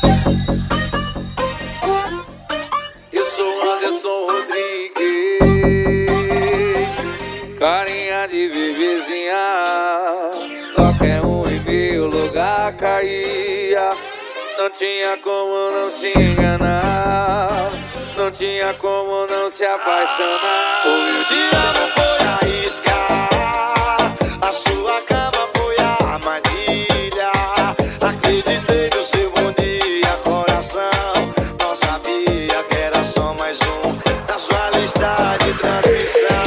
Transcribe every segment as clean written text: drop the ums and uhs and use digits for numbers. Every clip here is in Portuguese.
Eu sou Anderson Rodrigues, carinha de bebezinha. Qualquer um em meu lugar caía. Não tinha como não se enganar, não tinha como não se apaixonar. O eu te amo foi a isca, a sua cama foi a armadilha. Acreditei no seu bom dia, coração. Não sabia que era só mais um na sua lista de transmissão.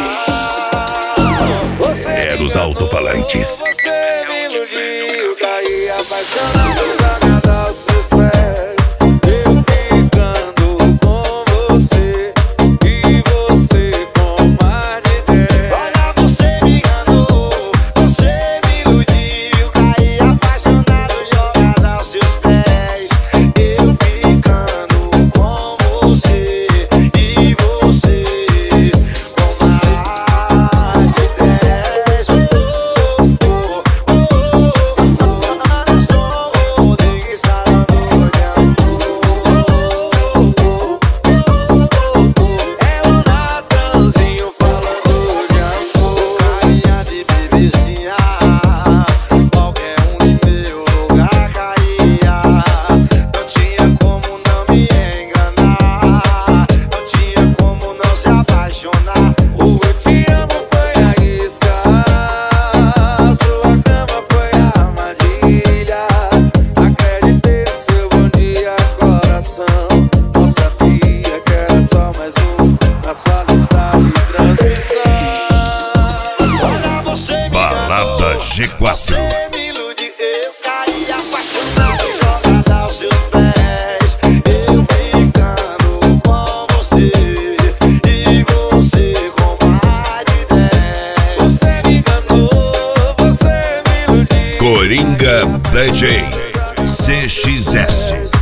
Você Era os alto-falantes. você me iludiu, caí apaixonado, jogado aos seus pés. Eu ficando com você e você com mais de 10. Olha, você me enganou, você me iludiu, caí apaixonado, jogado aos seus pés. Eu ficando com você e você com mais de 10. Balada G4. Você me ilude, eu caí apaixonado, jogado aos seus pés. Eu ficando com você e você com mais de 10. Você me enganou, você me iludiu. Coringa DJ CXS.